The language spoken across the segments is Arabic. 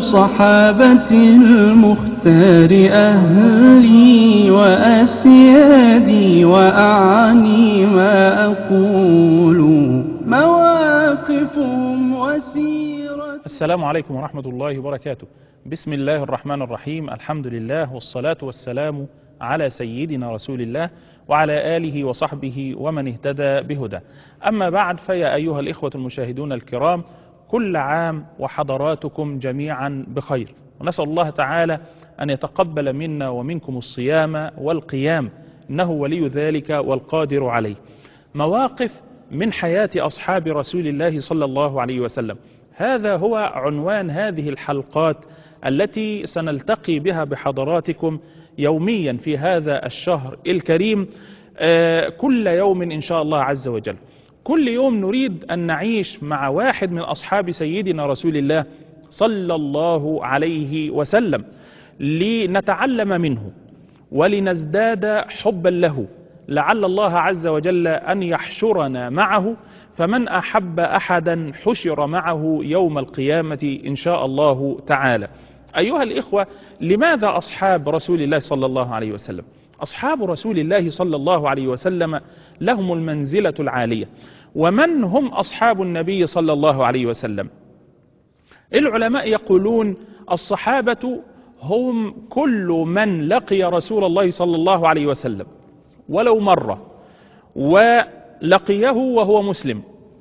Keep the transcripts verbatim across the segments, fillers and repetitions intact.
الصحابة المختار أهلي وأسيادي، وأعني ما أقول مواقفهم وسيرة. السلام عليكم ورحمة الله وبركاته. بسم الله الرحمن الرحيم، الحمد لله والصلاة والسلام على سيدنا رسول الله وعلى آله وصحبه ومن اهتدى بهدى. أما بعد، فيا أيها الإخوة المشاهدون الكرام، كل عام وحضراتكم جميعا بخير، ونسأل الله تعالى أن يتقبل منا ومنكم الصيام والقيام، إنه ولي ذلك والقادر عليه. مواقف من حياة أصحاب رسول الله صلى الله عليه وسلم، هذا هو عنوان هذه الحلقات التي سنلتقي بها بحضراتكم يوميا في هذا الشهر الكريم، آه كل يوم إن شاء الله عز وجل. كل يوم نريد أن نعيش مع واحد من أصحاب سيدنا رسول الله صلى الله عليه وسلم لنتعلم منه ولنزداد حبا له، لعل الله عز وجل أن يحشرنا معه، فمن أحب أحدا حشر معه يوم القيامة إن شاء الله تعالى. أيها الإخوة، لماذا أصحاب رسول الله صلى الله عليه وسلم؟ أصحاب رسول الله صلى الله عليه وسلم لهم المنزلة العالية. ومن هم أصحاب النبي صلى الله عليه وسلم؟ العلماء يقولون الصحابة هم كل من لقي رسول الله صلى الله عليه وسلم ولو مرة، ولقيه وهو مسلم،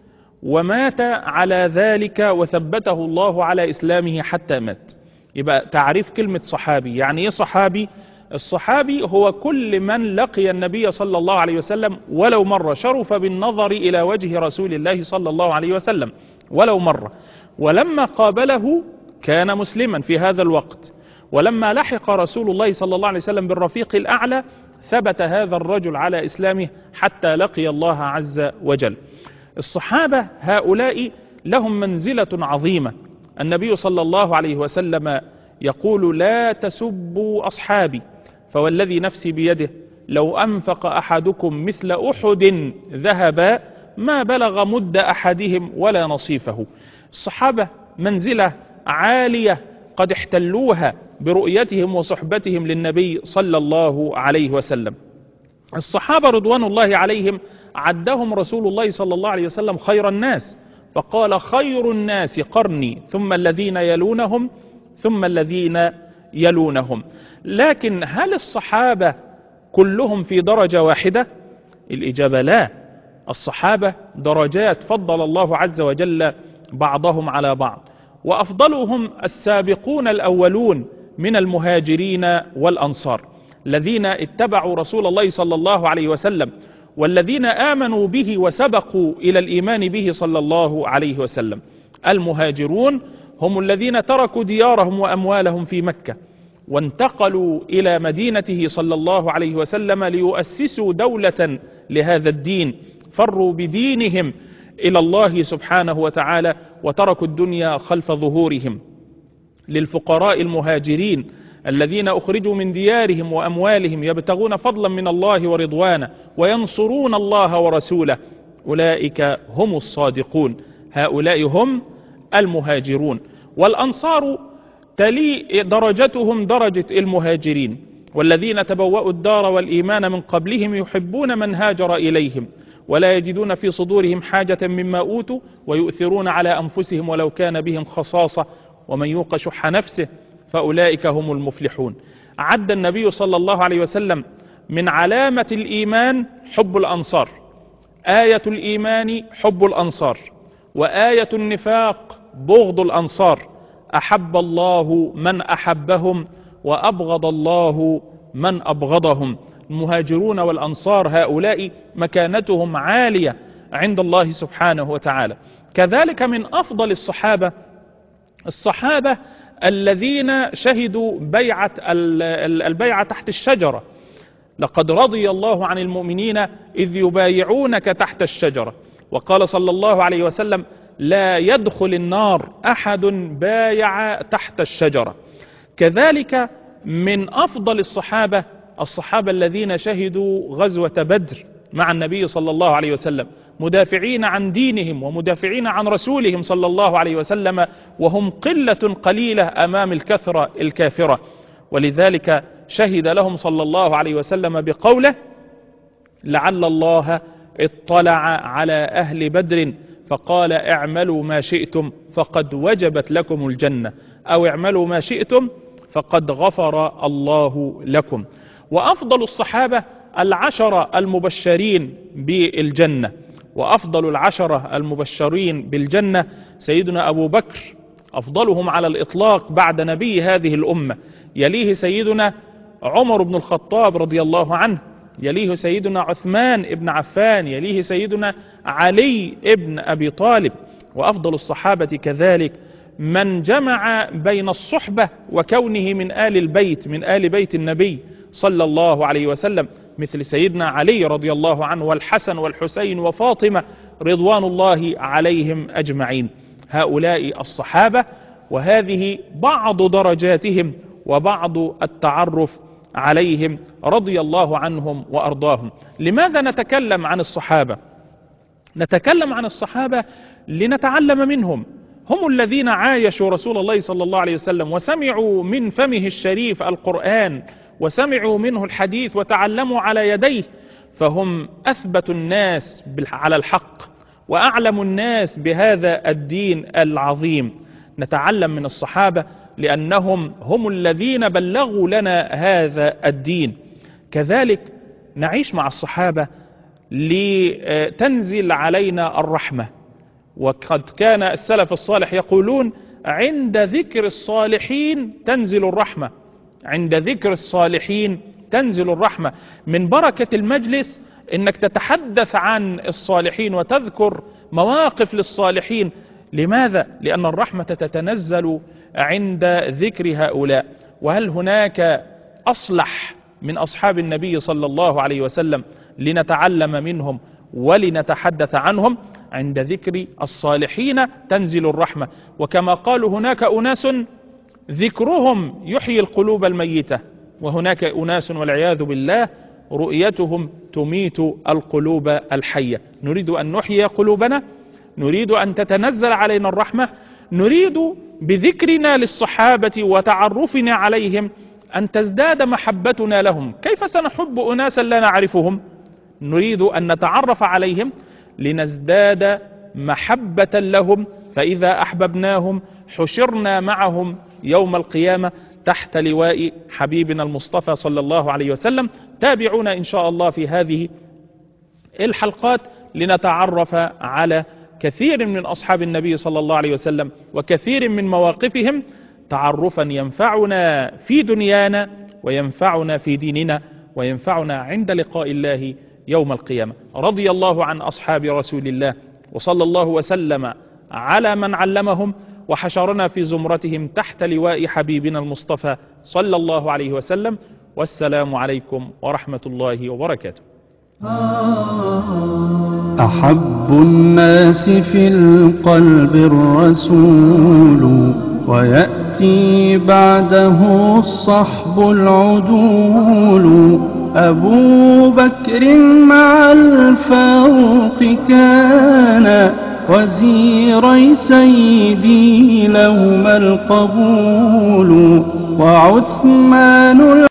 ومات على ذلك وثبته الله على إسلامه حتى مات. يبقى تعريف كلمة صحابي، يعني ايه صحابي؟ الصحابي هو كل من لقي النبي صلى الله عليه وسلم ولو مرة، شرف بالنظر إلى وجه رسول الله صلى الله عليه وسلم ولو مرة، ولما قابله كان مسلما في هذا الوقت، ولما لحق رسول الله صلى الله عليه وسلم بالرفيق الأعلى ثبت هذا الرجل على إسلامه حتى لقي الله عز وجل. الصحابة هؤلاء لهم منزلة عظيمة. النبي صلى الله عليه وسلم يقول: لا تسبوا أصحابي، فوالذي نفسي بيده لو أنفق أحدكم مثل أحد ذهبا ما بلغ مد أحدهم ولا نصيفه. الصحابة منزلة عالية قد احتلوها برؤيتهم وصحبتهم للنبي صلى الله عليه وسلم. الصحابة رضوان الله عليهم عدهم رسول الله صلى الله عليه وسلم خير الناس، فقال: خير الناس قرني ثم الذين يلونهم ثم الذين يلونهم. لكن هل الصحابة كلهم في درجة واحدة؟ الإجابة لا. الصحابة درجات فضل الله عز وجل بعضهم على بعض، وأفضلهم السابقون الأولون من المهاجرين والأنصار الذين اتبعوا رسول الله صلى الله عليه وسلم، والذين آمنوا به وسبقوا إلى الإيمان به صلى الله عليه وسلم. المهاجرون هم الذين تركوا ديارهم وأموالهم في مكة وانتقلوا إلى مدينته صلى الله عليه وسلم ليؤسسوا دولة لهذا الدين، فروا بدينهم إلى الله سبحانه وتعالى وتركوا الدنيا خلف ظهورهم. للفقراء المهاجرين الذين أخرجوا من ديارهم وأموالهم يبتغون فضلا من الله ورضوانه وينصرون الله ورسوله، أولئك هم الصادقون، هؤلاء هم المهاجرون. والأنصار تلي درجتهم درجة المهاجرين، والذين تبوأوا الدار والإيمان من قبلهم يحبون من هاجر إليهم ولا يجدون في صدورهم حاجة مما أوتوا ويؤثرون على أنفسهم ولو كان بهم خصاصة ومن يوق شح نفسه فأولئك هم المفلحون. عد النبي صلى الله عليه وسلم من علامة الإيمان حب الأنصار، آية الإيمان حب الأنصار، وآية النفاق بغض الأنصار. أحب الله من أحبهم وأبغض الله من أبغضهم. المهاجرون والأنصار هؤلاء مكانتهم عالية عند الله سبحانه وتعالى. كذلك من أفضل الصحابة الصحابة الذين شهدوا بيعة البيعة تحت الشجرة. لقد رضي الله عن المؤمنين إذ يبايعونك تحت الشجرة، وقال صلى الله عليه وسلم: لا يدخل النار أحد بايع تحت الشجرة. كذلك من أفضل الصحابة الصحابة الذين شهدوا غزوة بدر مع النبي صلى الله عليه وسلم، مدافعين عن دينهم ومدافعين عن رسولهم صلى الله عليه وسلم، وهم قلة قليلة أمام الكثرة الكافرة. ولذلك شهد لهم صلى الله عليه وسلم بقوله: لعل الله اطلع على أهل بدر فقال اعملوا ما شئتم فقد وجبت لكم الجنة، أو اعملوا ما شئتم فقد غفر الله لكم. وأفضل الصحابة العشرة المبشرين بالجنة، وأفضل العشرة المبشرين بالجنة سيدنا أبو بكر، أفضلهم على الإطلاق بعد نبي هذه الأمة، يليه سيدنا عمر بن الخطاب رضي الله عنه، يليه سيدنا عثمان بن عفان، يليه سيدنا علي بن أبي طالب. وأفضل الصحابة كذلك من جمع بين الصحبة وكونه من آل البيت، من آل بيت النبي صلى الله عليه وسلم، مثل سيدنا علي رضي الله عنه والحسن والحسين وفاطمة رضوان الله عليهم أجمعين. هؤلاء الصحابة، وهذه بعض درجاتهم وبعض التعرف عليهم رضي الله عنهم وأرضاهم. لماذا نتكلم عن الصحابة؟ نتكلم عن الصحابة لنتعلم منهم. هم الذين عايشوا رسول الله صلى الله عليه وسلم وسمعوا من فمه الشريف القرآن، وسمعوا منه الحديث وتعلموا على يديه، فهم أثبت الناس على الحق وأعلم الناس بهذا الدين العظيم. نتعلم من الصحابة لأنهم هم الذين بلغوا لنا هذا الدين. كذلك نعيش مع الصحابة لتنزل علينا الرحمة. وقد كان السلف الصالح يقولون: عند ذكر الصالحين تنزل الرحمة، عند ذكر الصالحين تنزل الرحمة. من بركة المجلس انك تتحدث عن الصالحين وتذكر مواقف للصالحين. لماذا؟ لأن الرحمة تتنزل عند ذكر هؤلاء. وهل هناك أصلح من أصحاب النبي صلى الله عليه وسلم لنتعلم منهم ولنتحدث عنهم؟ عند ذكر الصالحين تنزل الرحمة. وكما قالوا: هناك أناس ذكرهم يحيي القلوب الميتة، وهناك أناس والعياذ بالله رؤيتهم تميت القلوب الحية. نريد أن نحيي قلوبنا، نريد أن تتنزل علينا الرحمة، نريد بذكرنا للصحابة وتعرفنا عليهم أن تزداد محبتنا لهم. كيف سنحب أناسا لا نعرفهم؟ نريد أن نتعرف عليهم لنزداد محبة لهم، فإذا أحببناهم حشرنا معهم يوم القيامة تحت لواء حبيبنا المصطفى صلى الله عليه وسلم. تابعونا إن شاء الله في هذه الحلقات لنتعرف على كثير من أصحاب النبي صلى الله عليه وسلم وكثير من مواقفهم، تعرفا ينفعنا في دنيانا وينفعنا في ديننا وينفعنا عند لقاء الله يوم القيامة. رضي الله عن أصحاب رسول الله، وصلى الله وسلم على من علمهم وحشرنا في زمرتهم تحت لواء حبيبنا المصطفى صلى الله عليه وسلم. والسلام عليكم ورحمة الله وبركاته. أحب الناس في القلب الرسول، ويأتي بعده الصحب العدول. أبو بكر مع الفاروق كان، وزيري سيدي لهما القبول. وعثمان